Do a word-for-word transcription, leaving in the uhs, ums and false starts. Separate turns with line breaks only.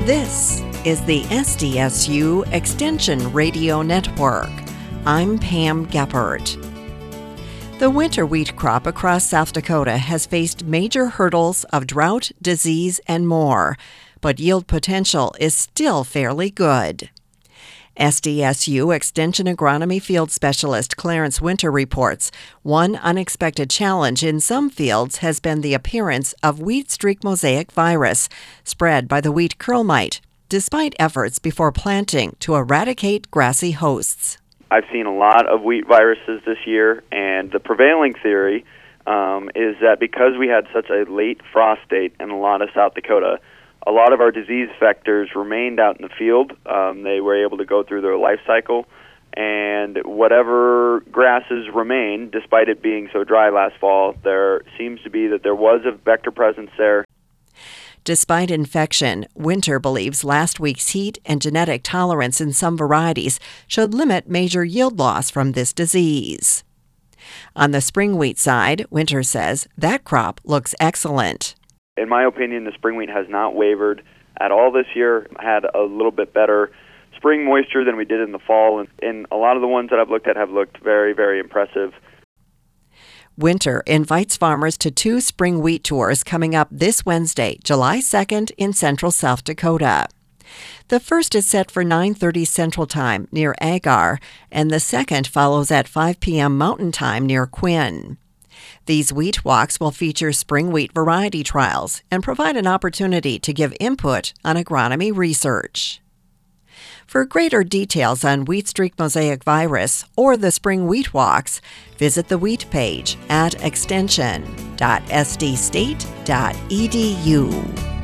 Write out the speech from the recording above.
This is the S D S U Extension Radio Network. I'm Pam Geppert. The winter wheat crop across South Dakota has faced major hurdles of drought, disease, and more, but yield potential is still fairly good. S D S U Extension Agronomy Field Specialist Clarence Winter reports one unexpected challenge in some fields has been the appearance of wheat streak mosaic virus, spread by the wheat curl mite, despite efforts before planting to eradicate grassy hosts.
I've seen a lot of wheat viruses this year, and the prevailing theory um, is that because we had such a late frost date in a lot of South Dakota, a lot of our disease vectors remained out in the field. Um, they were able to go through their life cycle, and whatever grasses remained, despite it being so dry last fall, there seems to be that there was a vector presence there.
Despite infection, Winter believes last week's heat and genetic tolerance in some varieties should limit major yield loss from this disease. On the spring wheat side, Winter says that crop looks excellent.
In my opinion, the spring wheat has not wavered at all this year. Had a little bit better spring moisture than we did in the fall, and, and a lot of the ones that I've looked at have looked very, very impressive.
Winter invites farmers to two spring wheat tours coming up this Wednesday, July second, in central South Dakota. The first is set for nine thirty Central Time near Agar, and the second follows at five p.m. Mountain Time near Quinn. These wheat walks will feature spring wheat variety trials and provide an opportunity to give input on agronomy research. For greater details on wheat streak mosaic virus or the spring wheat walks, visit the wheat page at extension dot s d state dot e d u.